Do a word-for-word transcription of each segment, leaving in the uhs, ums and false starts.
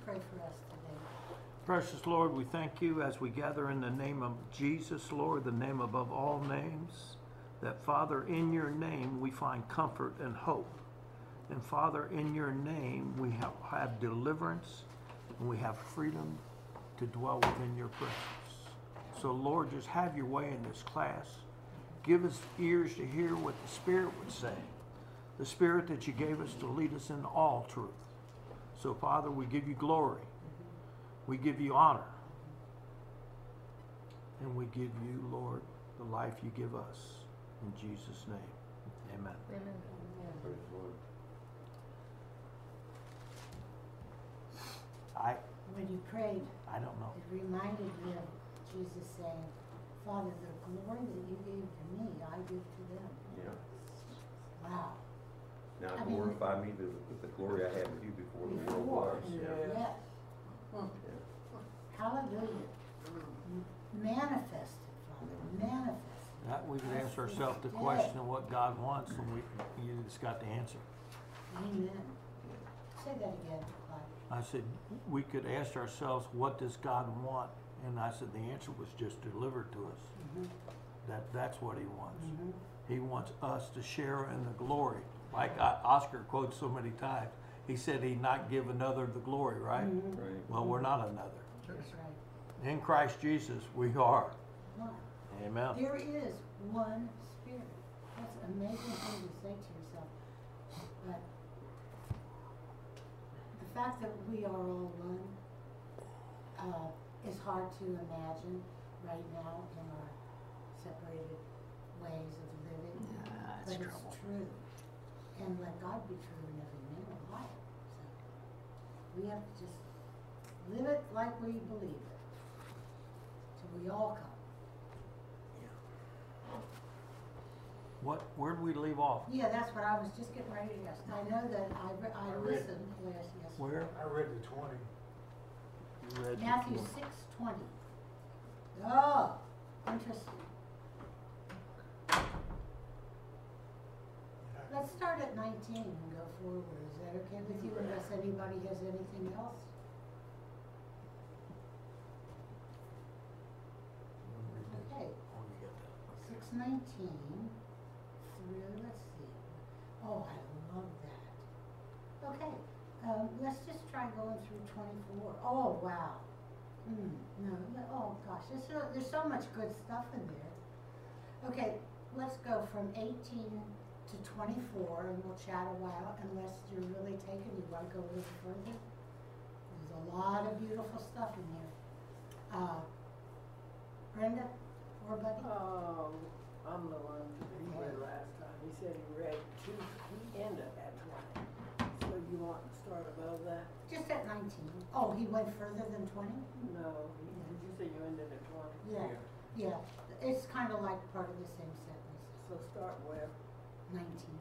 pray for us today. Precious Lord, we thank you as we gather in the name of Jesus, Lord, the name above all names, that Father, in your name we find comfort and hope. And Father, in your name we have, have deliverance and we have freedom to dwell within your presence. So Lord, just have your way in this class. Give us ears to hear what the Spirit would say. The Spirit that you gave us to lead us in all truth. So Father, we give you glory. We give you honor. And we give you, Lord, the life you give us. In Jesus' name, amen. Amen. Praise the Lord. I, When you prayed, I don't know. it reminded me of Jesus saying, Father, the glory that you gave to me, I give to them. Yeah. Wow. Now I mean- glorify me with, with the glory I had with you before the world Before. was. Yeah. Yes. Yeah. Hallelujah. M- Manifested, Father, manifested. That we could ask Yes, ourselves the we question did. of what God wants, and we you just got the answer. Amen. Say that again, Clyde. I said we could ask ourselves, what does God want? And I said the answer was just delivered to us. Mhm. That that's what He wants. Mhm. He wants us to share in the glory, like O- Oscar quotes so many times. He said He'd not give another the glory, right? Mhm. Right. Well, we're not another. That's right. In Christ Jesus, we are. One. Amen. There is one Spirit. That's an amazing thing to say to yourself. But the fact that we are all one uh, is hard to imagine right now in our separated ways of living. Yeah, but it's true. And let God be true in every man and life. So we have to just live it like we believe it. Till we all come. What? Where did we leave off? Yeah, that's what I was just getting ready to ask. I know that I, re- I I read- listened last, yes. Where? I read the twenty. You read Matthew before. six twenty. Oh, interesting. Let's start at nineteen and go forward. Is that okay with you, unless anybody has anything else? Okay. Oh, you got that. Okay. Six nineteen through, let's see. Oh, I love that. Okay, um, let's just try going through twenty-four. Oh, wow. Hmm, no, no, oh gosh, there's so, there's so much good stuff in there. Okay, let's go from eighteen to twenty-four and we'll chat a while, unless you're really taken, you wanna go a little further. There's a lot of beautiful stuff in here. Uh, Brenda or Buddy? Um, I'm the one he read last time. He said he read two, he ended at twenty. So you want to start above that? Just at nineteen. Oh, he went further than twenty? No, he- did you say you ended at twenty? Yeah, yeah. It's kind of like part of the same sentence. So start with, Nineteen.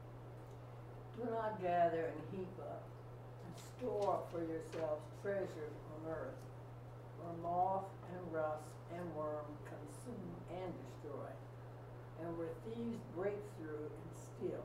do not gather and heap up and store up for yourselves treasures on earth, where moth and rust and worm consume and destroy, and where thieves break through and steal.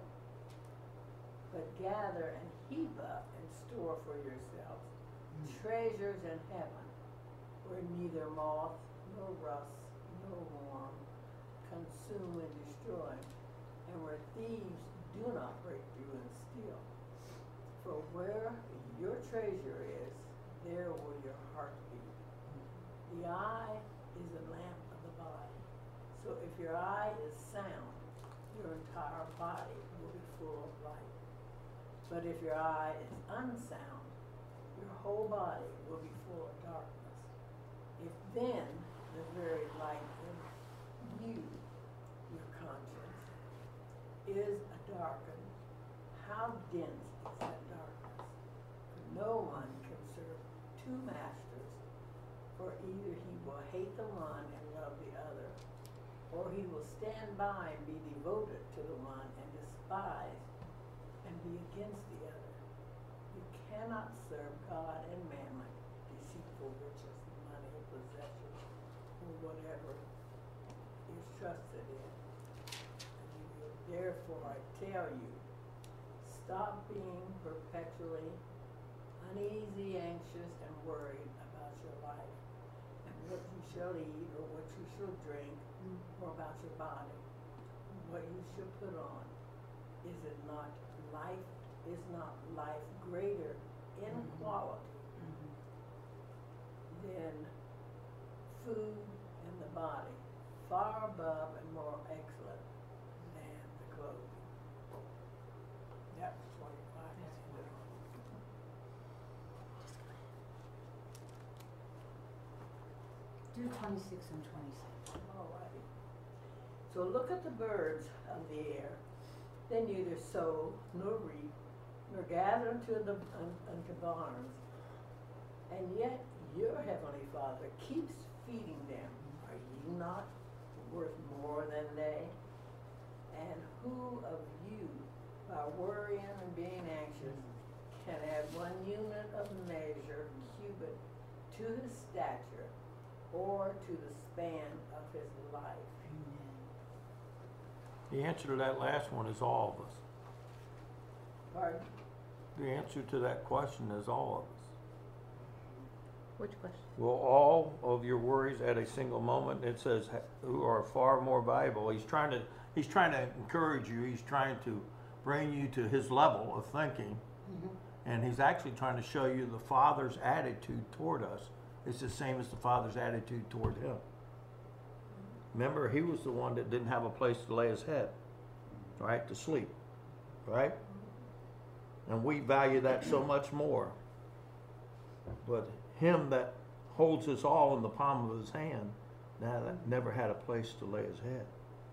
But gather and heap up and store for yourselves treasures in heaven, where neither moth nor rust nor worm consume and destroy, and where thieves do not break through and steal. For where your treasure is, there will your heart be. The eye is a lamp of the body. So if your eye is sound, your entire body will be full of light. But if your eye is unsound, your whole body will be full of darkness. If then the very light in you, your conscience, is a darkened, how dense is that darkness? For no one can serve two masters, for either he will hate the one and love the other, or he will stand by and be devoted to the one and despise and be against the other. You cannot serve God and mammon, deceitful riches, money, possessions, or whatever is trusted in. And you will therefore, I tell you, stop being perpetually uneasy be anxious and worried about your life, and what you shall eat, or what you shall drink, or about your body, what you shall put on. Is it not life, is not life greater in Mhm. quality Mhm. than food and the body, far above and more excellent than the clothing? That was twenty-five. Do twenty-six and twenty-seven. All righty. So look at the birds of the air. They neither sow nor reap, nor gather into the un, unto barns, and yet your heavenly Father keeps feeding them. Are you not worth more than they? And who of you, by worrying and being anxious, can add one unit of measure, cubit, to his stature, or to the span of his life? Amen. The answer to that last one is all of us. Pardon? The answer to that question is all of us. Which question? Will all of your worries at a single moment, it says, who are far more valuable. He's trying to, he's trying to encourage you. He's trying to bring you to his level of thinking. Mhm. And he's actually trying to show you the Father's attitude toward us. It's the same as the Father's attitude toward him. Remember, he was the one that didn't have a place to lay his head, right? To sleep, right? And we value that so much more. But him that holds us all in the palm of his hand, now that never had a place to lay his head.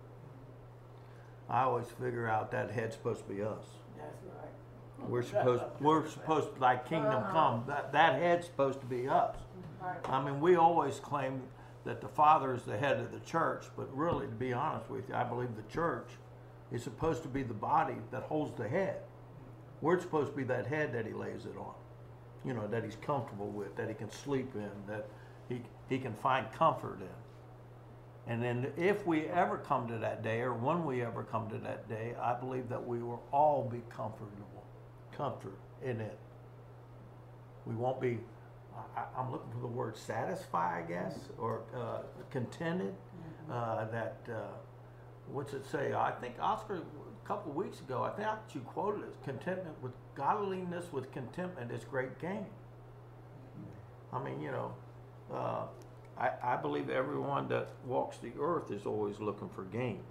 I always figure out that head's supposed to be us. That's right. We're supposed, we're supposed, like kingdom come, that, that head's supposed to be us. Right. I mean, we always claim that the Father is the head of the church, but really, to be honest with you, I believe the church is supposed to be the body that holds the head. We're supposed to be that head that he lays it on. You know, that he's comfortable with, that he can sleep in, that he, he can find comfort in. And then if we ever come to that day, or when we ever come to that day, I believe that we will all be comfortable, comfort in it. We won't be, I, I'm looking for the word satisfy, I guess, or uh, contented. Uh, that, uh, what's it say? I think Oscar, a couple of weeks ago, I think you quoted it, contentment with godliness with contentment is great gain. I mean, you know, uh, I, I believe everyone that walks the earth is always looking for gain,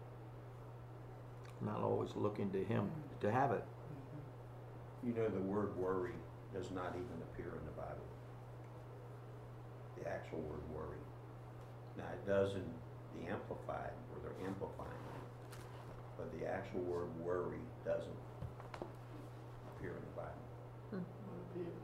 not always looking to him to have it. You know, the word worry does not even appear in the Bible. The actual word worry. Now, it does in the Amplified, where they're amplifying it, but the actual word worry doesn't appear in the Bible. What appears?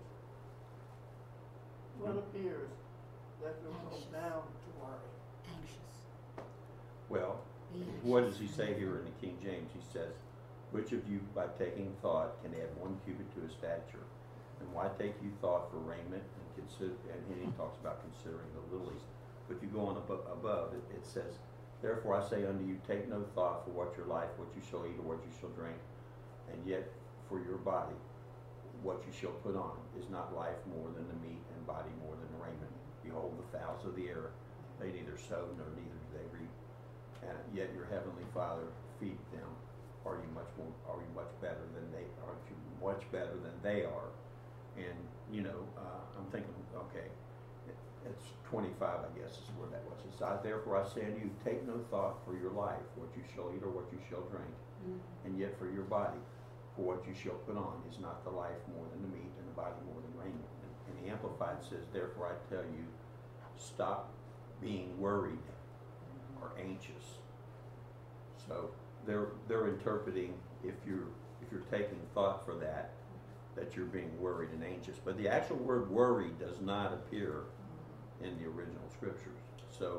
What appears? That will go Anxious. down to worry. Anxious. Well, Be anxious. what does he say here in the King James? He says, which of you by taking thought can add one cubit to his stature? And why take you thought for raiment and consider, and he talks about considering the lilies. But if you go on abo- above, it, it says, therefore I say unto you, take no thought for what your life, what you shall eat or what you shall drink, and yet for your body, what you shall put on. Is not life more than the meat, and body more than the raiment? Behold the fowls of the air, they neither sow nor neither do they reap, and yet your heavenly Father feed them. Are you much more? Are you much better than they? Aren't you much better than they are? And you know, uh, I'm thinking, okay, it, it's twenty-five, I guess, is where that was. It says, therefore I say unto you, take no thought for your life, what you shall eat or what you shall drink, Mhm. and yet for your body, for what you shall put on. Is not the life more than the meat, and the body more than raiment? And, and the Amplified says, therefore I tell you, stop being worried or anxious. So they're they're interpreting, if you're if you're taking thought for that, that you're being worried and anxious. But the actual word worry does not appear in the original scriptures. So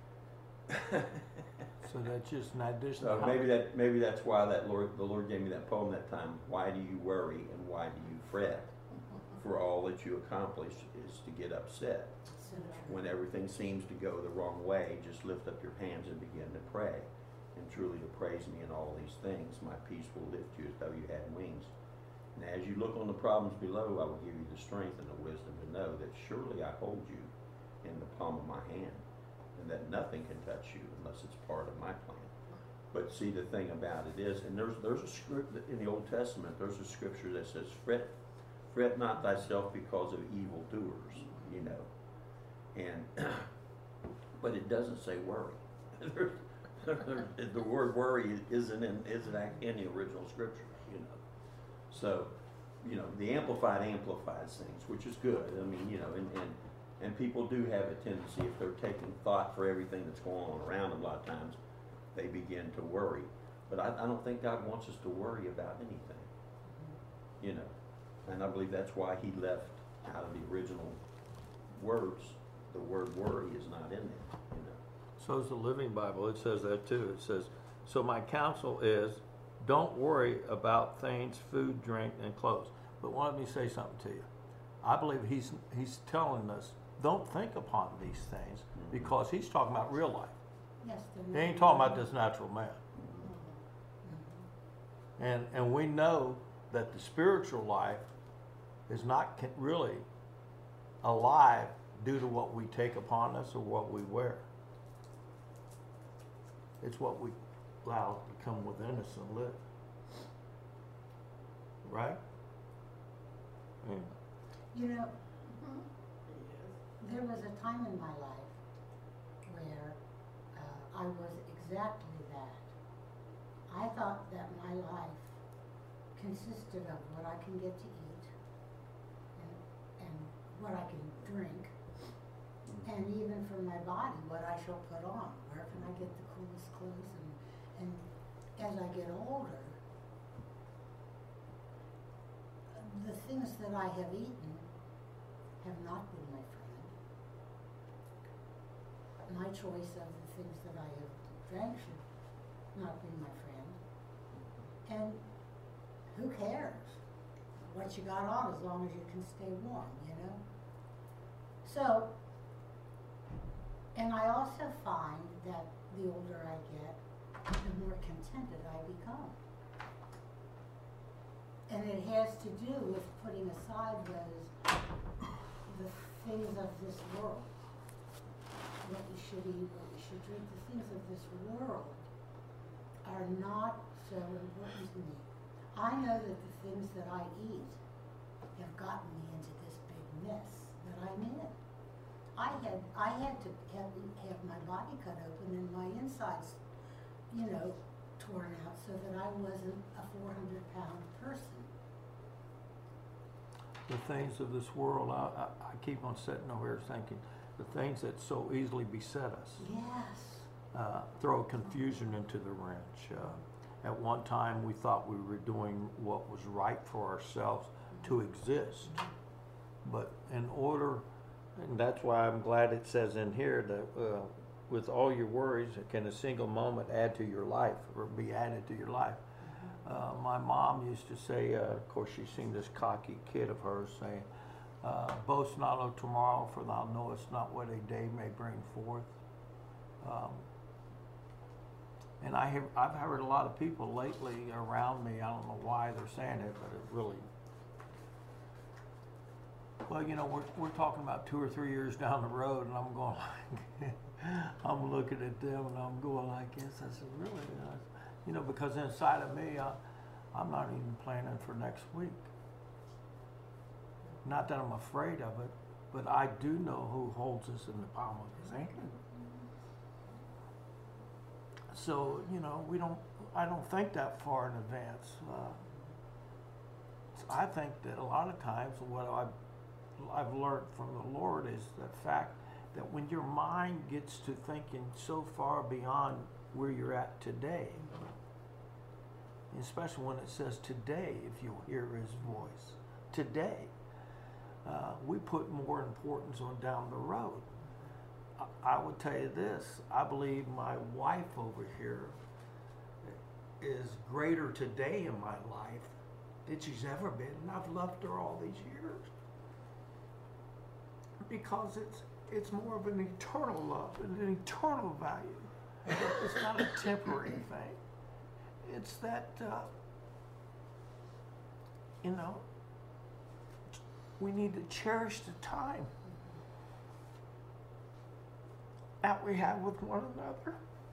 So that's just an addition. so maybe that maybe that's why that Lord the Lord gave me that poem that time. Why do you worry and why do you fret? For all that you accomplish is to get upset. So true. When everything seems to go the wrong way, just lift up your hands and begin to pray. And truly to praise me in all these things. My peace will lift you as though you had wings. And as you look on the problems below, I will give you the strength and the wisdom to know that surely I hold you in the palm of my hand, and that nothing can touch you unless it's part of my plan. But see, the thing about it is, and there's there's a script in the Old Testament, there's a scripture that says, fret, fret not thyself because of evil doers, you know. And, but it doesn't say worry. There's, there, the word worry isn't in, isn't in the original scriptures, you know. So, you know, the Amplified amplifies things, which is good. I mean, you know, and, and, and people do have a tendency, if they're taking thought for everything that's going on around them, a lot of times, they begin to worry. But I, I don't think God wants us to worry about anything, you know. And I believe that's why he left out of the original words, the word worry is not in there, you know. So is the Living Bible. It says that too. It says, so my counsel is, don't worry about things, food, drink, and clothes. But let me say something to you. I believe he's he's telling us, don't think upon these things, because he's talking about real life. Yes, He they're ain't not- talking about this natural man. Mhm. And and we know that the spiritual life is not ca- really alive due to what we take upon us or what we wear. It's what we allow to come within us and live. Right? Yeah. You know, there was a time in my life where uh, I was exactly that. I thought that my life consisted of what I can get to eat and, and what I can drink, and even for my body, what I shall put on. Where can I get the coolest clothes? And, and as I get older, the things that I have eaten have not been my friend. My choice of the things that I have drank should not be my friend. And who cares what you got on as long as you can stay warm, you know? So, and I also find that the older I get, the more contented I become. And it has to do with putting aside those, the things of this world. What you should eat, what you should drink, the things of this world are not so important to me. I know that the things that I eat have gotten me into this big mess that I'm in. I had, I had to have, have my body cut open and my insides, you know, torn out so that I wasn't a four hundred pound person. The things of this world, I, I, I keep on sitting over here thinking, the things that so easily beset us. Yes. Uh, throw confusion into the wrench. Uh, at one time, we thought we were doing what was right for ourselves to exist. But in order, and that's why I'm glad it says in here that uh, with all your worries, can a single moment add to your life or be added to your life? Uh, my mom used to say, uh, of course, she's seen this cocky kid of hers saying, uh, boast not of tomorrow, for thou knowest not what a day may bring forth. Um, and I have, I've heard a lot of people lately around me, I don't know why they're saying it, but it really, well, you know, we're, we're talking about two or three years down the road, and I'm going like, I'm looking at them and I'm going like this. I said, really? Uh, you know, because inside of me, I, I'm not even planning for next week. Not that I'm afraid of it, but I do know who holds us in the palm of his hand. So, you know, we don't, I don't think that far in advance. Uh, so I think that a lot of times what I've, I've learned from the Lord is the fact that when your mind gets to thinking so far beyond where you're at today, especially when it says today, if you hear his voice, today, uh, we put more importance on down the road. I, I would tell you this, I believe my wife over here is greater today in my life than she's ever been, and I've loved her all these years. Because it's it's more of an eternal love and an eternal value. It's not a temporary thing. It's that uh, you know, we need to cherish the time that we have with one another.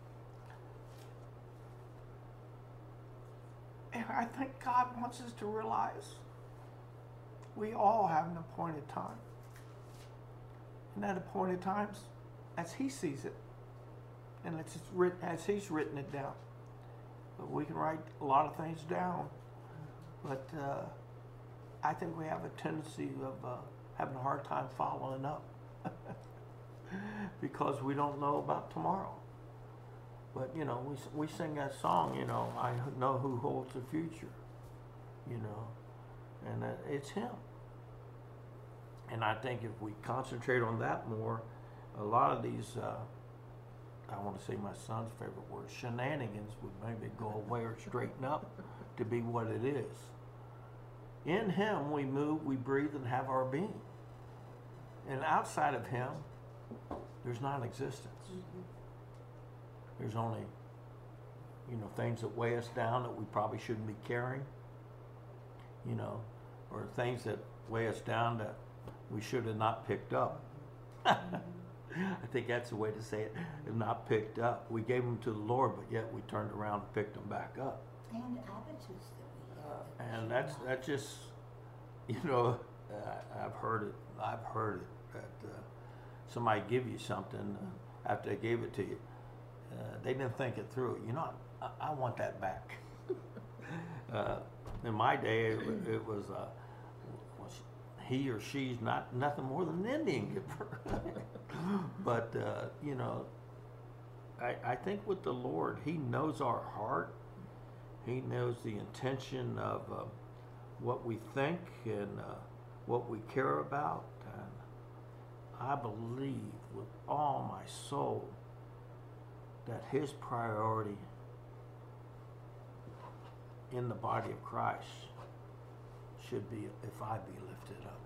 And I think God wants us to realize we all have an appointed time. And that appointed time's as He sees it. And it's written as He's written it down. But we can write a lot of things down. But uh, I think we have a tendency of uh, having a hard time following up. Because we don't know about tomorrow. But, you know, we, we sing that song, you know, I know who holds the future, you know, and uh, it's Him. And I think if we concentrate on that more, a lot of these, uh, I want to say my son's favorite word, shenanigans would maybe go away or straighten up to be what it is. In Him we move, we breathe, and have our being. And outside of Him, there's non-existence. Mm-hmm. There's only, you know, things that weigh us down that we probably shouldn't be carrying, you know, or things that weigh us down that we should have not picked up. I think that's the way to say it, not picked up. We gave them to the Lord, but yet we turned around and picked them back up. And attitudes that we have. that we And should that's, not. that's just, you know, uh, I've heard it, I've heard it, that uh, somebody give you something uh, after they gave it to you. Uh, they didn't think it through. You know, I, I want that back. uh, in my day, it, it was, uh, was he or she's not nothing more than an Indian giver. But uh, you know, I, I think with the Lord, He knows our heart. He knows the intention of uh, what we think and uh, what we care about. And I believe with all my soul that His priority in the body of Christ should be if I be lifted up.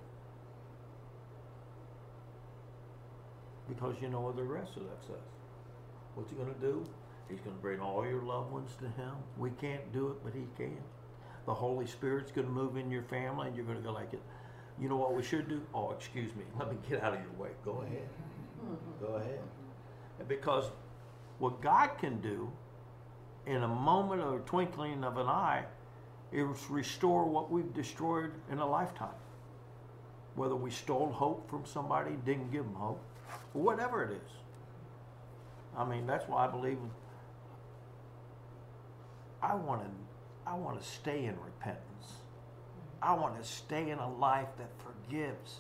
Because you know what the rest of that says. What's He going to do? He's going to bring all your loved ones to Him. We can't do it, but He can. The Holy Spirit's going to move in your family, and you're going to go like it. You know what we should do? Oh, excuse me. Let me get out of your way. Go ahead. Go ahead. Because what God can do in a moment or twinkling of an eye is restore what we've destroyed in a lifetime. Whether we stole hope from somebody, didn't give them hope, or whatever it is. I mean, that's why I believe I want to I want to stay in repentance. I want to stay in a life that forgives.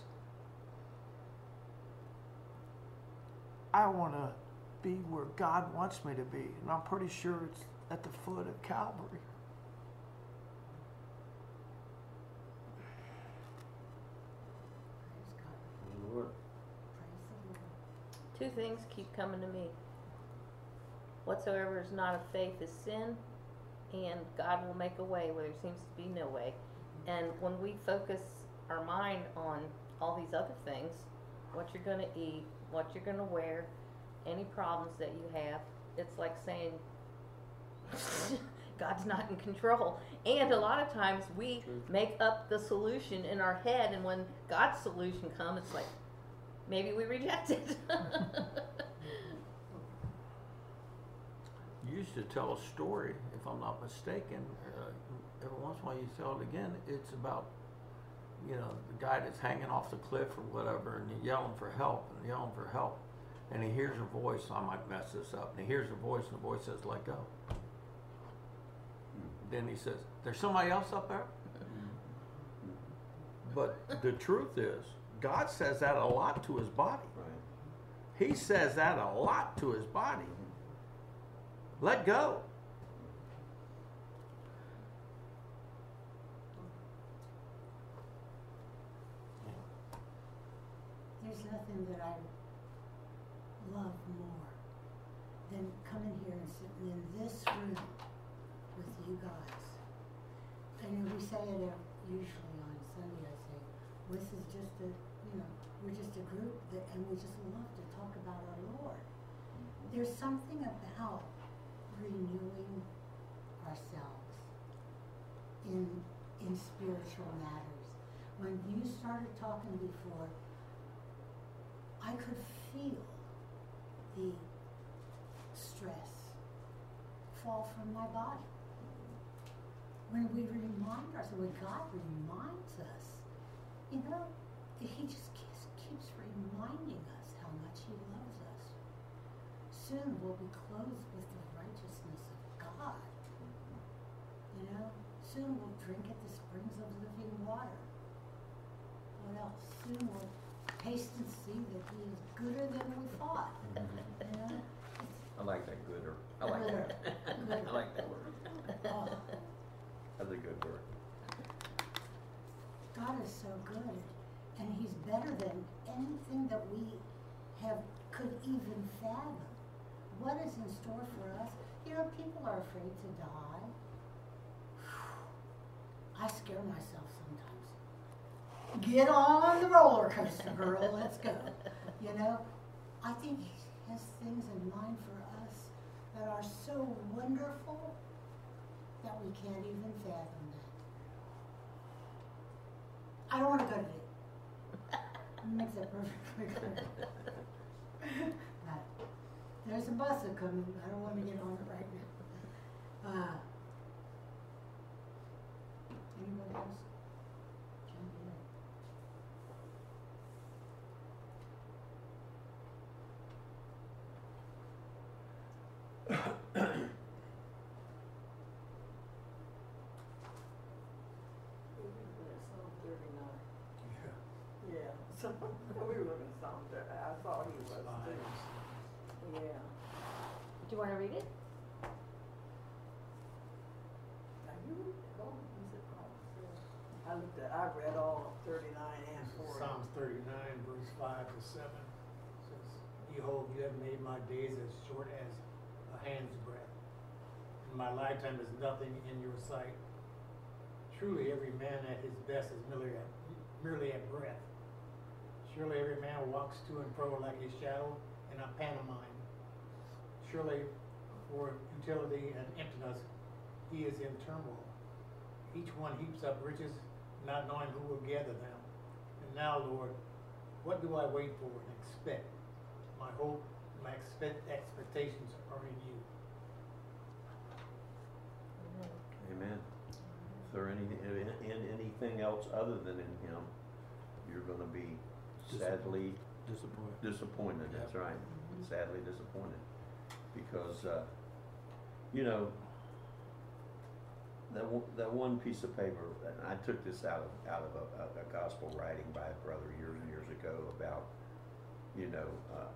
I want to be where God wants me to be, and I'm pretty sure it's at the foot of Calvary. Praise God. Lord. Praise the Lord. Two things keep coming to me. Whatsoever is not of faith is sin, and God will make a way where there seems to be no way. And when we focus our mind on all these other things, what you're going to eat, what you're going to wear, any problems that you have, it's like saying God's not in control. And a lot of times we make up the solution in our head, and when God's solution comes, it's like maybe we reject it. You used to tell a story, if I'm not mistaken, uh, every once in a while you tell it again. It's about, you know, the guy that's hanging off the cliff or whatever, and he's yelling for help and yelling for help. And he hears a voice, I might mess this up, and he hears a voice, and the voice says, let go. Then he says, there's somebody else up there? But the truth is, God says that a lot to His body. Right. He says that a lot to His body. Let go. There's nothing that I love more than coming here and sitting in this room with you guys. And we say it uh, usually on Sunday, I say, this is just a, you know, we're just a group that, and we just love to talk about our Lord. There's something about renewing ourselves in in spiritual matters. When you started talking before, I could feel the stress fall from my body. When we remind ourselves, when God reminds us, you know, He just keeps, keeps reminding us how much He loves us. Soon we'll be clothed with the righteousness of God. You know, soon we'll drink at the springs of living water. What else? Soon we'll taste and see that He is gooder than we thought. You know, I like that gooder. I like Gooder. that. Gooder. I like that word. oh, That's a good word. God is so good, and He's better than anything that we have could even fathom. What is in store for us? You know, people are afraid to die. I scare myself sometimes. Get on the roller coaster, girl. Let's go. You know, I think He has things in mind for us that are so wonderful that we can't even fathom that. I don't want to go to it. Makes it perfectly clear. But there's a bus that coming. I don't want to get on it right now. Uh, anybody else? Jump in. Psalm thirty-nine. Yeah, so we were in Psalm thirty, I thought he was too. Yeah. Do you wanna read it? Now you, oh, is it, oh, yeah. I looked at, I read all of thirty-nine and forty. Psalms thirty-nine, verse five to seven says, Behold, you have made my days as short as a hand's breadth, and my lifetime is nothing in your sight. Truly, every man at his best is merely at, merely at breath. Surely every man walks to and fro like a shadow in a pantomime. Surely for utility and emptiness he is in turmoil. Each one heaps up riches, not knowing who will gather them. And now, Lord, what do I wait for and expect? My hope, my expect expectations are in you. Amen. Is there any, in, in anything else other than in Him, you're going to be sadly Disappointed. disappointed. That's Yep. right. Sadly disappointed. Because, uh, you know, that, one- that one piece of paper, and I took this out of, out of a, a, a gospel writing by a brother years and years ago about, you know, uh,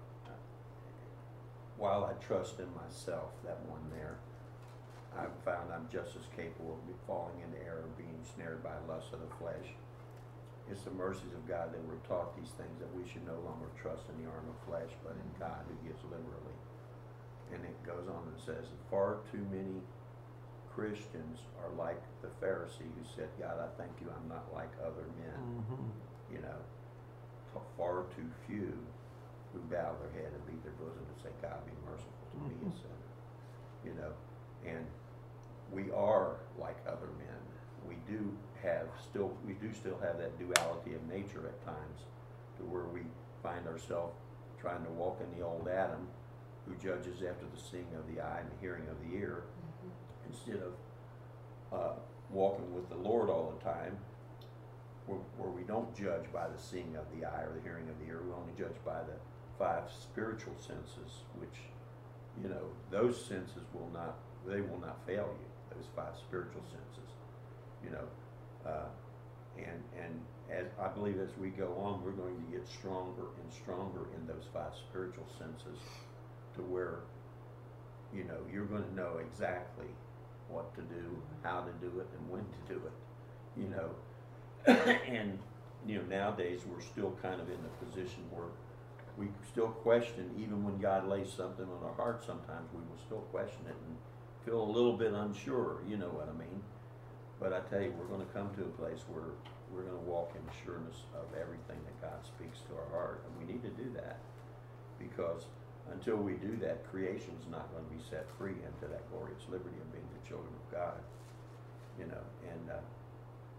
while I trust in myself, that one there, I've found I'm just as capable of falling into error, being snared by lust of the flesh. It's the mercies of God that we're taught these things, that we should no longer trust in the arm of flesh, but in God who gives liberally. And it goes on and says, far too many Christians are like the Pharisee who said, God, I thank you I'm not like other men. Mm-hmm. You know, far too few who bow their head and beat their bosom and say, God, be merciful to me, a sinner. You know, and we are like other men. We do have still, we do still have that duality of nature at times, to where we find ourselves trying to walk in the old Adam, who judges after the seeing of the eye and the hearing of the ear, Mm-hmm. instead of uh, walking with the Lord all the time, where, where we don't judge by the seeing of the eye or the hearing of the ear. We only judge by the five spiritual senses, which, you know, those senses will not, they will not fail you, those five spiritual senses, you know. Uh, and and as I believe as we go on, we're going to get stronger and stronger in those five spiritual senses, to where, you know, you're going to know exactly what to do, how to do it, and when to do it, you know. And, you know, nowadays we're still kind of in the position where we still question, even when God lays something on our heart, sometimes we will still question it and feel a little bit unsure, you know what I mean? But I tell you, we're going to come to a place where we're going to walk in the sureness of everything that God speaks to our heart, and we need to do that, because until we do that, creation's not going to be set free into that glorious liberty of being the children of God, you know. And uh,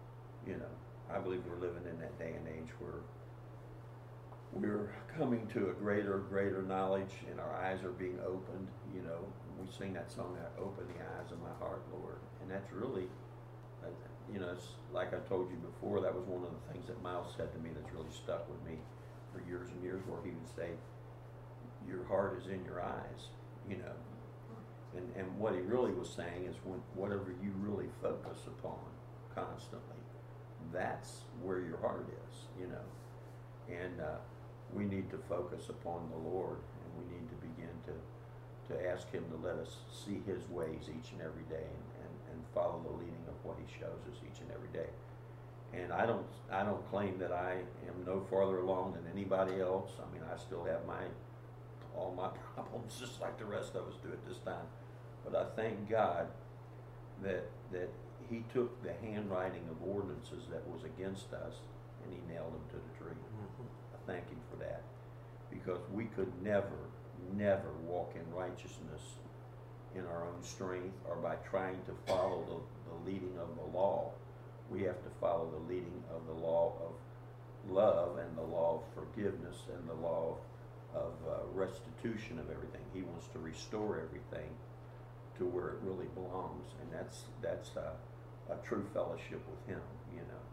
You know, I believe we're living in that day and age where we're coming to a greater, greater knowledge, and our eyes are being opened. You know, we sing that song, that "Open the eyes of my heart, Lord," and that's really, uh, you know, it's like I told you before. That was one of the things that Miles said to me that's really stuck with me for years and years, where he would say, "Your heart is in your eyes," you know, and and what he really was saying is, when whatever you really focus upon constantly, that's where your heart is, you know, and. Uh, We need to focus upon the Lord, and we need to begin to, to ask Him to let us see His ways each and every day, and, and, and follow the leading of what He shows us each and every day. And I don't I don't claim that I am no farther along than anybody else. I mean, I still have my all my problems just like the rest of us do at this time. But I thank God that that He took the handwriting of ordinances that was against us, and He nailed them to the tree. Mhm. Thank Him for that, because we could never, never walk in righteousness in our own strength or by trying to follow the, the leading of the law. We have to follow the leading of the law of love and the law of forgiveness and the law of, of uh, restitution of everything. He wants to restore everything to where it really belongs, and that's that's uh, a true fellowship with Him, you know.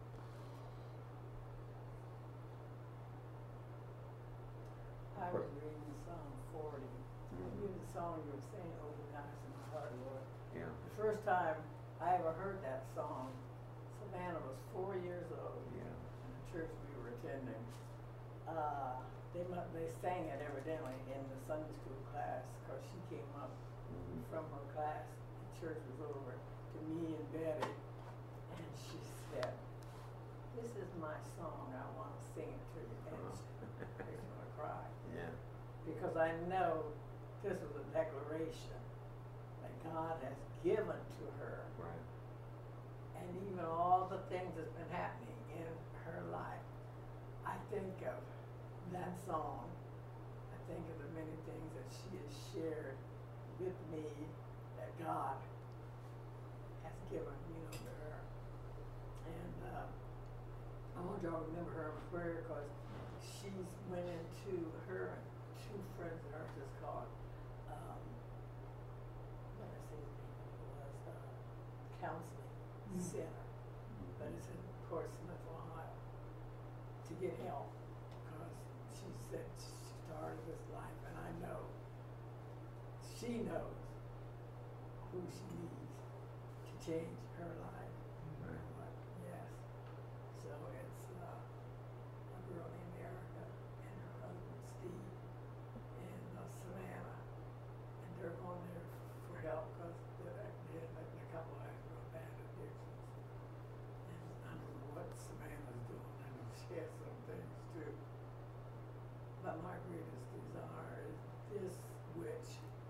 I was reading Psalm forty. Mhm. I knew the song you were saying, "Open the eyes of my heart, Lord." Yeah. The first time I ever heard that song, Savannah was four years old Yeah. in the church we were attending. Uh, they mu- they sang it evidently in the Sunday school class, because she came up Mhm. from her class. The church was over to me and Betty, and she said, "This is my song. I want to sing it to you." And Uh-huh. she makes me want to cry. Yeah. Because I know this was a declaration that God has given to her, Right. and even all the things that's been happening in her life. I think of that song. I think of the many things that she has shared with me that God has given, you know, to her. And uh, I want y'all to remember her in prayer, because she's went into her and two friends of hers is called, um, what is it, it was, uh, counseling Mm. center, but it's in Portsmouth, Ohio, to get help, because she said she started this life, and I know she knows who she needs to change her life. Right. But, yes, so it's, uh, a girl named Erica and her husband Steve and uh, Savannah, and they're going there f- for help, because they they had like, a couple of real bad addictions. And I don't know what Savannah's doing. I know she has some things too. But my greatest desire is this, which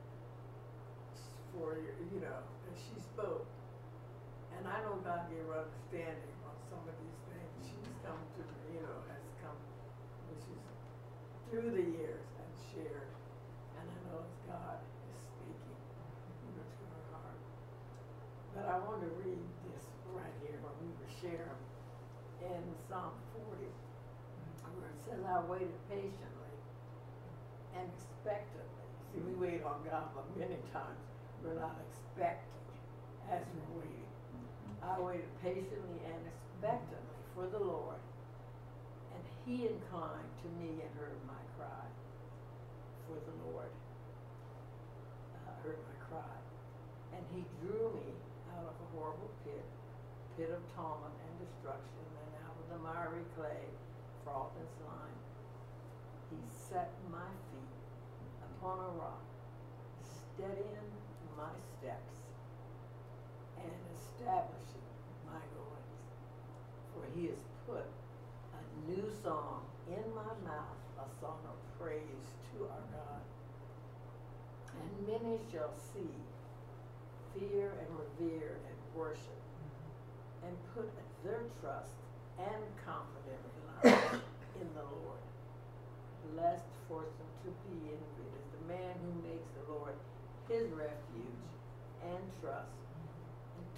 for your, you know, that she spoke. And I know God gave her understanding on some of these things. She's come to, you know, has come, which is through the years and shared. And I know as God is speaking, you know, to her heart. But I want to read this right here where we were sharing in Psalm forty, where it says, "I waited patiently and expectantly." See, we wait on God, but many times we're not expecting as we're waiting. "I waited patiently and expectantly for the Lord, and He inclined to me and heard my cry." For the Lord uh, heard my cry, and He drew me out of a horrible pit, pit of torment and destruction, and out of the miry clay, froth and slime. He set my feet upon a rock, steadying my steps, and establishing my goings. For He has put a new song in my mouth, a song of praise to our God. And many shall see, fear and revere and worship, and put their trust and confident reliance in the Lord. Blessed, fortune to be envied is the man who makes the Lord his refuge and trust, and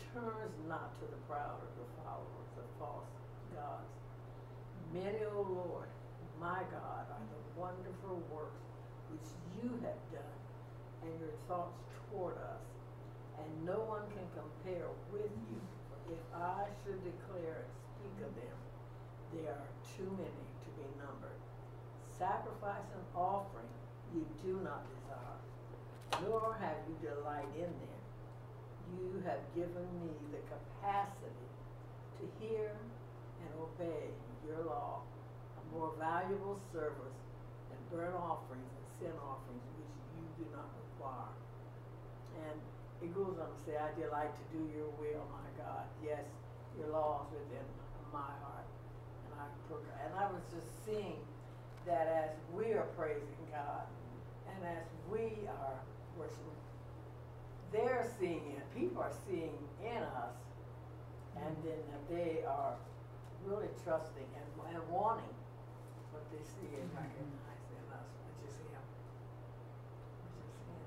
turns not to the proud or the followers of false gods. Many, O Lord, my God, are the wonderful works which you have done, and your thoughts toward us, and no one can compare with you. If I should declare and speak of them, they are too many to be numbered. Sacrifice and offering you do not desire, nor have you delight in them. You have given me the capacity to hear and obey your law, a more valuable service than burnt offerings and sin offerings, which you do not require. And it goes on to say, I delight to do your will, my God. Yes, your law is within my heart. And I, and I was just seeing that as we are praising God, and as we are worshiping, they're seeing it, people are seeing in us, and then that they are really trusting and, and wanting what they see and recognize in us, which is Him. Which is Him.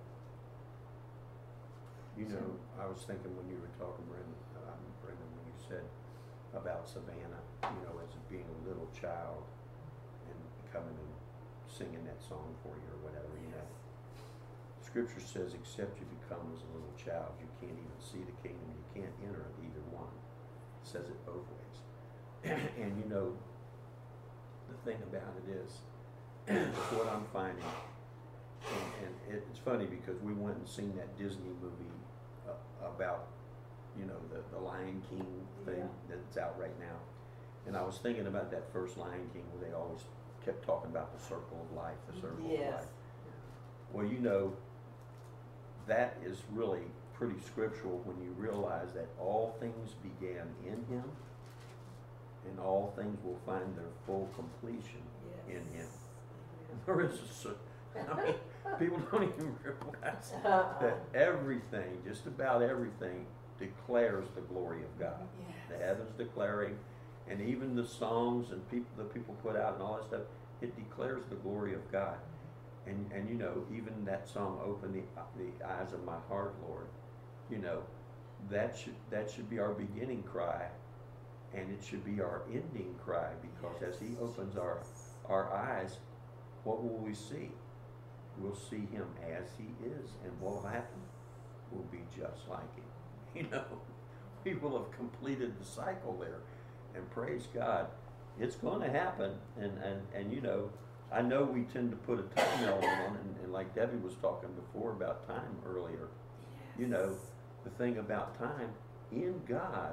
You know, I was thinking when you were talking, Brendan, um, Brendan, when you said about Savannah, you know, as being a little child and coming and singing that song for you or whatever, you know. Scripture says, except you become as a little child, you can't even see the kingdom, you can't enter either one. It says it both ways. And you know, the thing about it is, what I'm finding, and, and it's funny because we went and seen that Disney movie uh, about, you know, the, the Lion King thing Yeah. that's out right now. And I was thinking about that first Lion King where they always kept talking about the circle of life, the circle of Yes. life. Well, you know, that is really pretty scriptural when you realize that all things began in Him, and all things will find their full completion Yes. in Him. There is a, cer- I mean, people don't even realize Uh-uh. that everything, just about everything, declares the glory of God. Yes. The heavens declaring, and even the songs and people the people put out and all that stuff, it declares the glory of God. And and you know, even that song, "Open the the eyes of my heart, Lord," you know, that should that should be our beginning cry, and it should be our ending cry, because as He opens our our eyes, what will we see? We'll see Him as He is, and what will happen? We'll be just like Him. You know, we will have completed the cycle there, and praise God, it's going to happen. And and and you know, I know we tend to put a time element on it, and, and like Debbie was talking before about time earlier. You know, the thing about time, in God,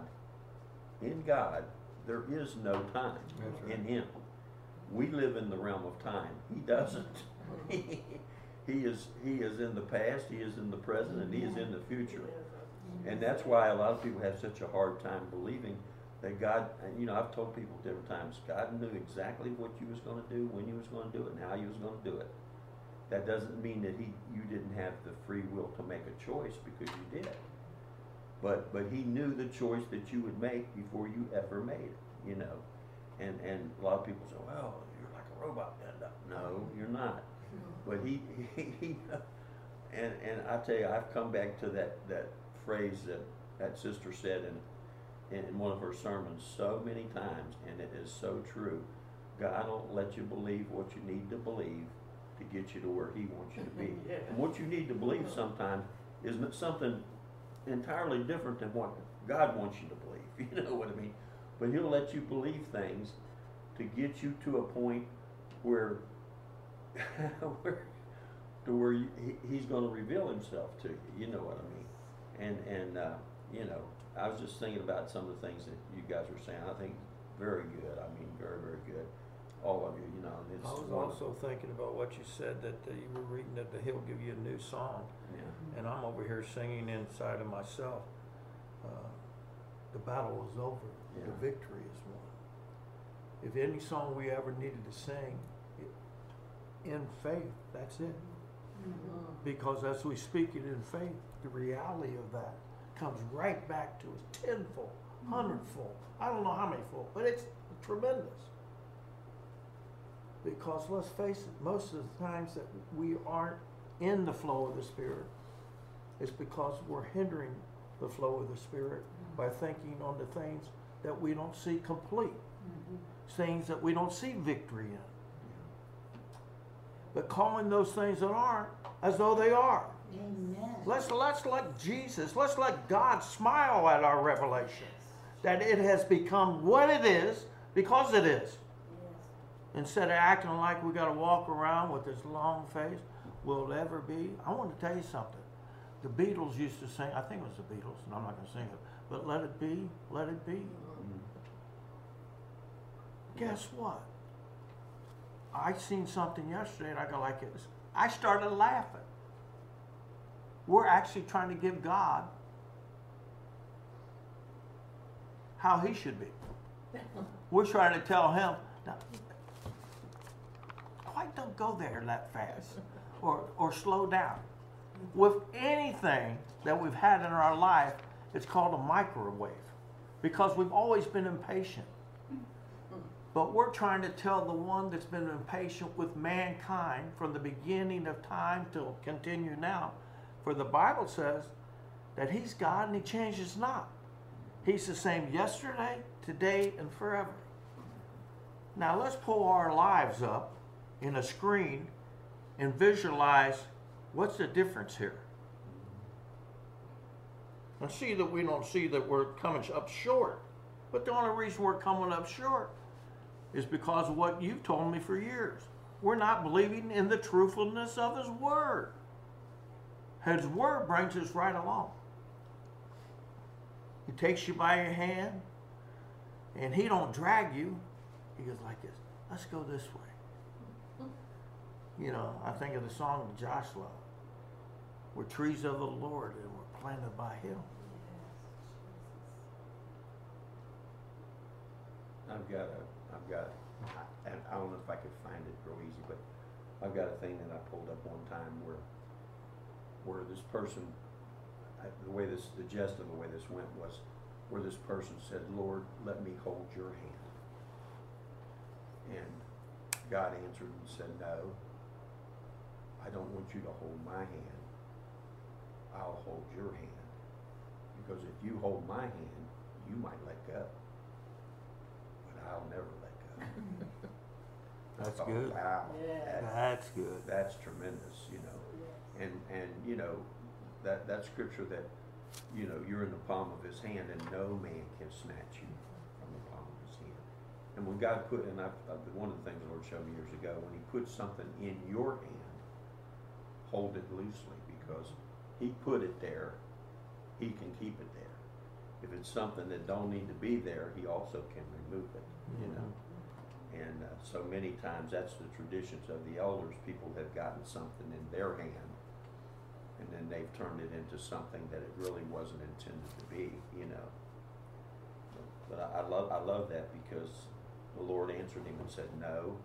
in God, there is no time. That's right. In Him. We live in the realm of time. He doesn't. he, he is he is in the past, He is in the present, and He is in the future. And that's why a lot of people have such a hard time believing that God, and you know, I've told people different times, God knew exactly what you was going to do, when you was going to do it, and how you was going to do it. That doesn't mean that he, you didn't have the free will to make a choice, because you did. But but He knew the choice that you would make before you ever made it, you know. And and a lot of people say, well, you're like a robot. No, you're not. But he, he, he and and I tell you, I've come back to that, that phrase that that sister said in, in one of her sermons so many times, and it is so true. God will let you believe what you need to believe to get you to where He wants you to be. Yeah. And what you need to believe sometimes is something entirely different than what God wants you to believe. You know what I mean? But He'll let you believe things to get you to a point where, where to where you, he, He's going to reveal Himself to you. You know what I mean? And and uh, you know, I was just thinking about some of the things that you guys were saying. I think very good. I mean, very very good. All of you, you know. It's I was wonderful. also thinking about what you said, that uh, you were reading that the He'll give you a new song, Yeah. and I'm over here singing inside of myself. Uh, the battle is over. Yeah. The victory is won. If any song we ever needed to sing, it, in faith, that's it. Mhm. Because as we speak it in faith, the reality of that comes right back to us tenfold, hundredfold. I don't know how many fold, but it's tremendous. Because let's face it, most of the times that we aren't in the flow of the Spirit, it's because we're hindering the flow of the Spirit by thinking on the things that we don't see complete, Mhm. things that we don't see victory in. But calling those things that aren't as though they are. Amen. Let's, let's let Jesus, let's let God smile at our revelation. That it has become what it is because it is. Yes. Instead of acting like we got to walk around with this long face, will it ever be? I want to tell you something. The Beatles used to sing, I think it was the Beatles, and I'm not going to sing it, but let it be, let it be. Guess what? I seen something yesterday and I go like this. I started laughing. We're actually trying to give God how he should be. We're trying to tell him, now, quite don't go there that fast or, or slow down. With anything that we've had in our life, it's called a microwave because we've always been impatient. But we're trying to tell the one that's been impatient with mankind from the beginning of time till continue now. For the Bible says that he's God and he changes not. He's the same yesterday, today, and forever. Now let's pull our lives up in a screen and visualize what's the difference here. And see that we don't see that we're coming up short. But the only reason we're coming up short is because of what you've told me for years. We're not believing in the truthfulness of his word. His word brings us right along. He takes you by your hand and he don't drag you. He goes like this, let's go this way. You know, I think of the song of Joshua. We're trees of the Lord and we're planted by him. I've got a, I've got, and I don't know if I could find it real easy, but I've got a thing that I pulled up one time where, where this person, I, the way this, the gist of the way this went was, where this person said, Lord, let me hold your hand. And God answered and said, no, I don't want you to hold my hand. I'll hold your hand. Because if you hold my hand, you might let go. I'll never let go. That's I thought, good. Wow, Yes. that's, That's good. that's tremendous, you know. And and you know, that that scripture that, you know, you're in the palm of his hand and no man can snatch you from the palm of his hand. And when God put, and I've, I've, one of the things the Lord showed me years ago, when he puts something in your hand, hold it loosely because he put it there, he can keep it there. If it's something that don't need to be there, he also can remove it, you know. And uh, so many times that's the traditions of the elders. People have gotten something in their hand and then they've turned it into something that it really wasn't intended to be, you know. But, but I, I love I love that because the Lord answered him and said, no,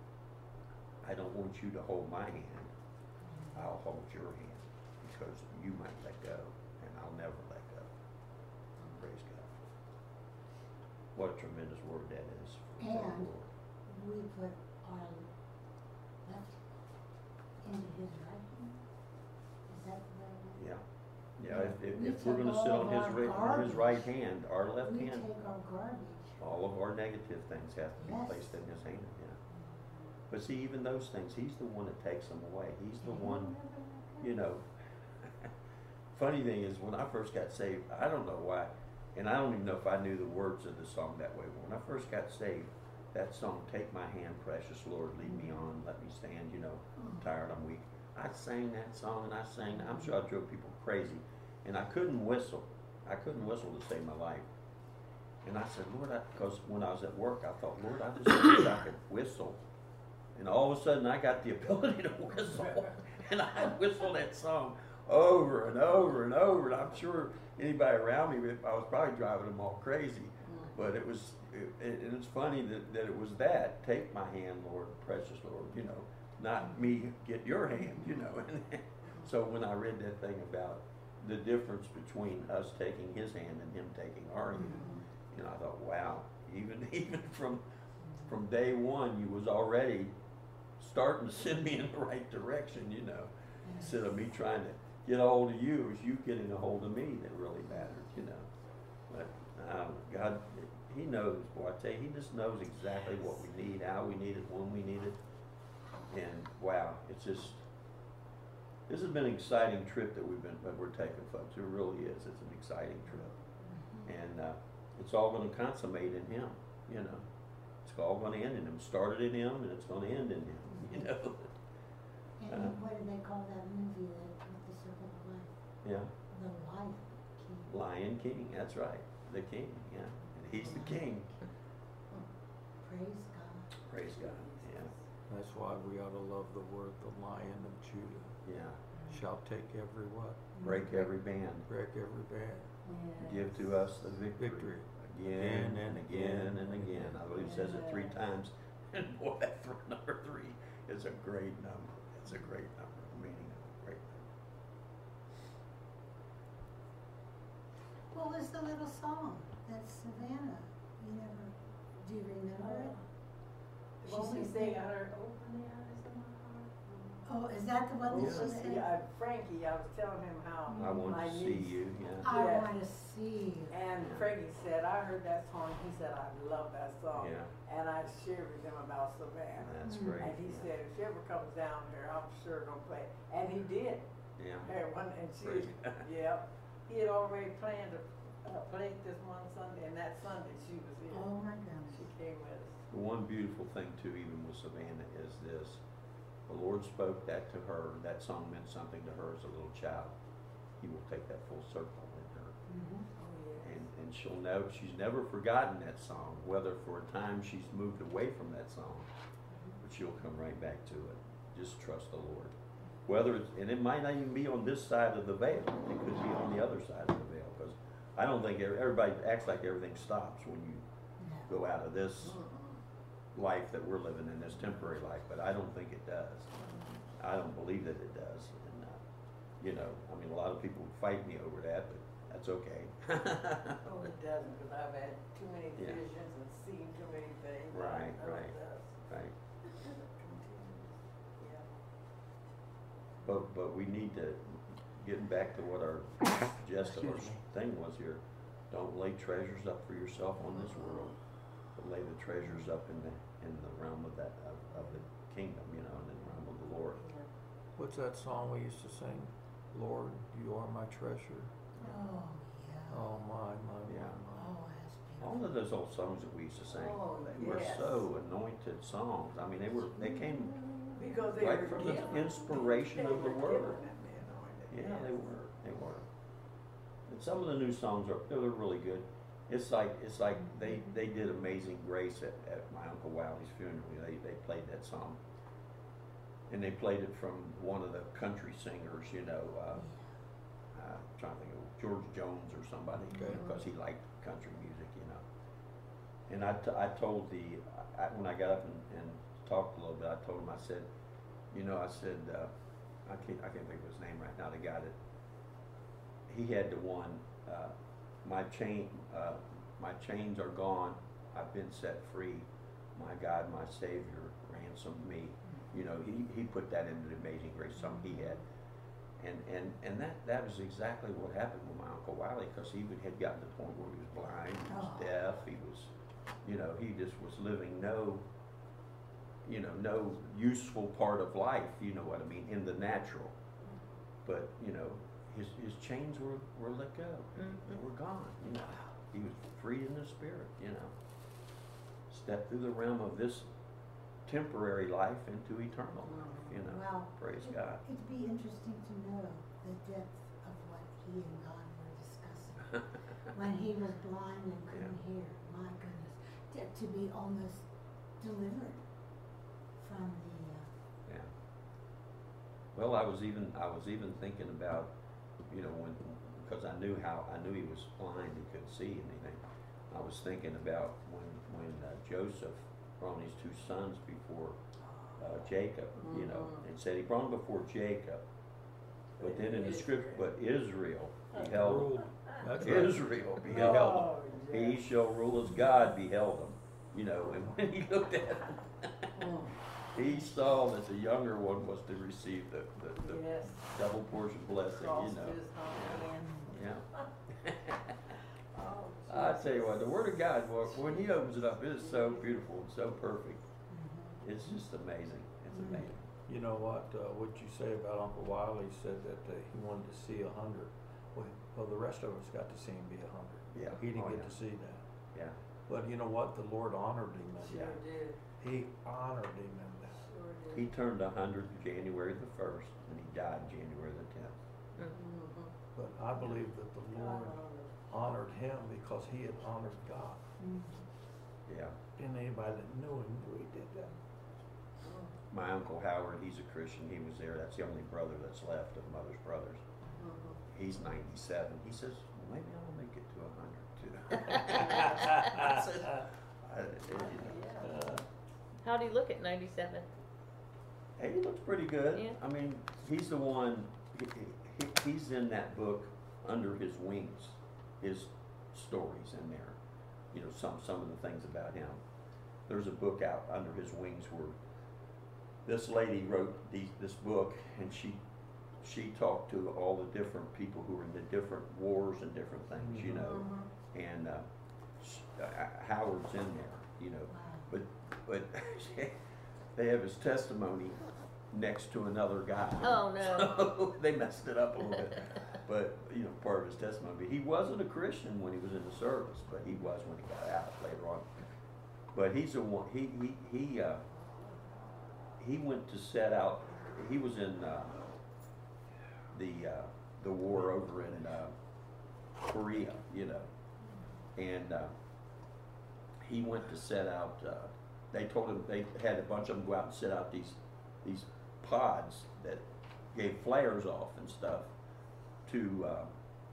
I don't want you to hold my hand. I'll hold your hand because you might let go and I'll never let go. Praise God. What a tremendous word that is. from the And Lord. we put our left into his right hand. Is that the way? it is? Yeah. Yeah, if, if, We if we're take gonna all sit of on his our right, on his garbage. right hand, our left We hand, take our garbage. all of our negative things have to be Yes. placed in his hand, yeah. But see, even those things, he's the one that takes them away. He's the one, you know. Funny thing is, when I first got saved, I don't know why, and I don't even know if I knew the words of the song that way. But when I first got saved, that song, Take My Hand, Precious Lord, Lead Me On, Let Me Stand, you know, I'm tired, I'm weak. I sang that song and I sang, I'm sure I drove people crazy. And I couldn't whistle. I couldn't whistle to save my life. And I said, Lord, because when I was at work, I thought, Lord, I just wish I could whistle. And all of a sudden, I got the ability to whistle. And I whistled that song over and over and over. And I'm sure anybody around me, I was probably driving them all crazy. But it was, it, it, and it's funny that, that it was that, take my hand, Lord, precious Lord, you know, not me get your hand, you know. And so when I read that thing about the difference between us taking his hand and him taking our hand, you know, I thought, wow, even even from from day one, you was already starting to send me in the right direction, you know, instead of me trying to get a hold of you, it was you getting a hold of me that really mattered, you know. But um, God, He knows, boy, I tell you, He just knows exactly what we need, how we need it, when we need it. And wow, it's just, this has been an exciting trip that we've been, that we're taking, folks. It really is. It's an exciting trip. And uh, it's all going to consummate in Him, you know. It's all going to end in Him. Started in Him, and it's going to end in Him, you know. And Uh, what do they call that movie that with the circle of life? Yeah. The Lion King. Lion King, that's right. The King, yeah. And He's the King. Praise God. Praise God, yeah. That's why we ought to love the word, the Lion of Judah Yeah. shall take every what? Break every band. Break every band. Give to us the victory. Victory. Again and again and again. I believe it says it three times. And boy, that th- number three is a great number. It's a great number. The meaning of a great number. What was the little song that Savannah, you never, do you remember it? The one we She sing, said- I heard, open the eyes of my heart. Oh, is that the one that she Open said? the- uh, Frankie, I was telling him how I want my to see niece- you, yeah. I Yeah. wanna see you. And Yeah. Frankie said, I heard that song, he said, I love that song. Yeah. And I shared with him about Savannah. That's Mm. great. And he yeah. said, if she ever comes down here, I'm sure gonna play. And he did. Yeah. Hey, one, and she, Praise God. yeah, he had already planned to uh, play it this one Sunday, and that Sunday she was here. Oh my goodness. She came with us. The one beautiful thing too, even with Savannah, is this. The Lord spoke that to her. That song meant something to her as a little child. He will take that full circle in her. Mhm. Oh, yeah. And, and she'll know, she's never forgotten that song, whether for a time she's moved away from that song, but she'll come right back to it. Just trust the Lord. Whether it's, and it might not even be on this side of the veil, it could be on the other side of the veil, because I don't think, every- everybody acts like everything stops when you No. go out of this Mm-mm. life that we're living in, this temporary life, but I don't think it does. I don't believe that it does, and, uh, you know, I mean, a lot of people fight me over that, but that's okay. Oh, it doesn't, because I've had too many Yeah. visions and seen too many things. Right, I know right. it does. Right, Yeah. but, but we need to, getting back to what our gist of our Excuse me. thing was here, don't lay treasures up for yourself on this world, but lay the treasures up in the, in the realm of that, of, of the kingdom, you know, in the realm of the Lord. What's that song we used to sing? Lord, you are my treasure. Oh, yeah. Oh my, my, my, Yeah. my. Oh, that's All beautiful. of those old songs that we used to sing, Oh, they were yes. so anointed songs. I mean, they were, they came, Because they Right were from the given. inspiration They of the were word. given and they anointed, yeah, yes. they were, they were. And some of the new songs are, they're really good. It's like, it's like they, they did Amazing Grace at, at my Uncle Wally's funeral. They, they played that song. And they played it from one of the country singers, you know, uh, uh, I'm trying to think of George Jones or somebody, Okay. because he liked country music, you know. And I, t- I told the, I, when I got up and, and talked a little bit, I told him, I said, you know, I said, uh, I can't, I can't think of his name right now, the guy that, he had the one, uh, my chain, uh, my chains are gone, I've been set free, my God, my Savior, ransomed me. You know, he, he put that into the Amazing Grace song he had. And, and, and that, that was exactly what happened with my Uncle Wiley, because he would- had gotten to the point where he was blind, he was Oh. deaf, he was, you know, he just was living no, you know, no useful part of life, you know what I mean, in the natural. But, you know, his, his chains were, were let go, they Mhm. were gone, you know. He was free in the spirit, you know. Stepped through the realm of this temporary life into eternal life, you know. Well, Praise it- God. It'd be interesting to know the depth of what he and God were discussing. When he was blind and couldn't hear, my goodness, to, to be almost delivered from the, uh, Yeah. Well, I was even, I was even thinking about, you know, when, because I knew how, I knew he was blind, he couldn't see anything. I was thinking about when, when uh, Joseph brought his two sons before uh, Jacob, you know, Mhm. and said he brought them before Jacob. But then in the scripture, Israel. but Israel beheld Ruled. them. That's right. Israel beheld them. Oh, He yes. shall rule as God beheld them, you know, and when he looked at them, Mm. he saw that the younger one was to receive the, the, the Yes. double portion blessing, you Crossed know. his humble hand. Yeah. Oh, I tell you what, the Jesus. Word of God, well, when He opens it up, it is so beautiful and so perfect. Mhm. It's just amazing. It's Mm. amazing. You know what, uh, what'd you say about Uncle Wiley? He said that uh, he wanted to see a hundred. Well, well, the rest of us got to see him be a hundred. Yeah. He didn't Oh, get yeah. to see that. Yeah. But you know what? The Lord honored him in Sure that. did, He honored him in that. sure did. He turned a hundred January the first, and he died January the tenth. Mhm. But I believe that the God Lord honored. honored him because he had honored God. Mhm. Yeah. And anybody that knew him knew he did that. Mm, My Uncle Howard, he's a Christian. He was there. That's the only brother that's left of Mother's brothers. mhm. He's ninety-seven. He says, well, maybe I'll make it to a hundred too. I said, I, you know, Yeah. Uh, How'd he look at ninety-seven? hey, he looks pretty good. Yeah. I mean, he's the one. He, he, he's in that book, Under His Wings. His stories in there. You know, some some of the things about him. There's a book out, Under His Wings, where this lady wrote these, this book, and she she talked to all the different people who were in the different wars and different things, you know. Mhm. And uh, sh- uh, Howard's in there, you know. Wow. But but they have his testimony next to another guy. Oh, no. So they messed it up a little bit. But you know, part of his testimony. But he wasn't a Christian when he was in the service, but he was when he got out later on. But he's a one. He he he uh, he went to set out. He was in uh, the uh, the war over in uh, Korea, you know, and uh, he went to set out. Uh, they told him they had a bunch of them go out and set out these these pods that gave flares off and stuff to uh,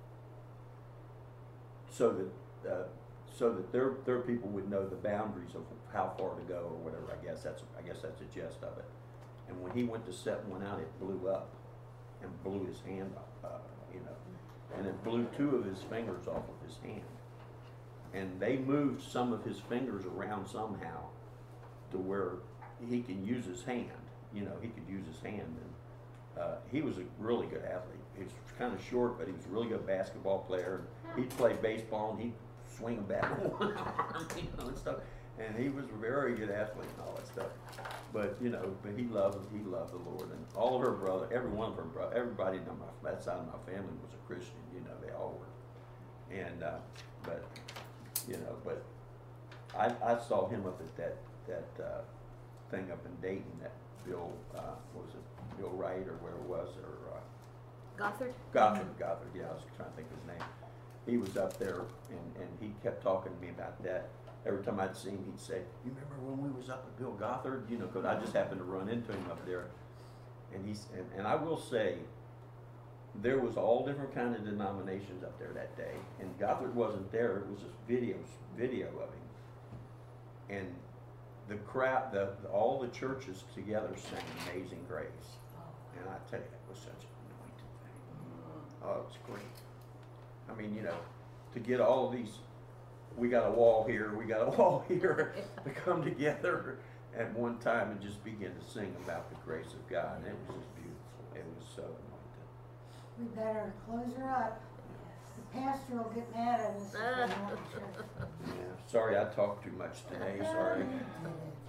so that uh, so that their their people would know the boundaries of how far to go or whatever. I guess that's I guess that's the gist of it. And when he went to set one out, it blew up and blew his hand up, uh, you know, and it blew two of his fingers off of his hand. And they moved some of his fingers around somehow to where he can use his hand. You know, he could use his hand. And uh, he was a really good athlete. He was kind of short, but he was a really good basketball player. He'd play baseball and he'd swing a bat with one arm, you know, and stuff. And he was a very good athlete and all that stuff. But you know, but he loved he loved the Lord, and all of her brother, every one of her brother, everybody in my that side of my family was a Christian. You know, they all were. And uh, but you know, but I I saw him up at that that uh, thing up in Dayton, that Bill uh, what was it Bill Wright or where it was or uh, Gothard? Gothard Gothard yeah I was trying to think of his name. He was up there and and he kept talking to me about that. Every time I'd see him, he'd say, "You remember when we was up at Bill Gothard?" You know, because I just happened to run into him up there. And he's and, and I will say, there was all different kind of denominations up there that day, and Gothard wasn't there. It was just videos, video of him, and the crowd, the, the all the churches together sang "Amazing Grace," Oh, and I tell you, it was such an anointed thing. Oh, it was great. I mean, you know, to get all these. We got a wall here, we got a wall here, to come together at one time and just begin to sing about the grace of God. And it was just beautiful. It was so anointed. we better close her up. The pastor will get mad at us if we don't shut. Yeah. Sorry I talked too much today, sorry. No, you didn't.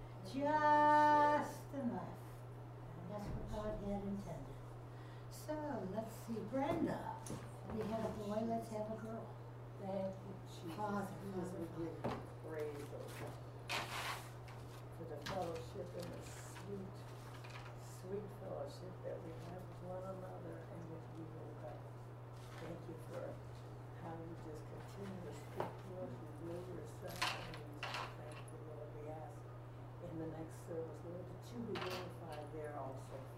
Just enough. That's what God had intended. So, let's see, Brenda, we had a boy, let's have a girl. Thank you, Jesus, Father, as we Father, give you praise, O God, for the fellowship and the sweet, sweet fellowship that we have with one another and with you, O God. Thank you for how you just continue to speak to us, reveal yourself, and we just thank you, Lord. We ask in the next service, Lord, that you be glorified there also,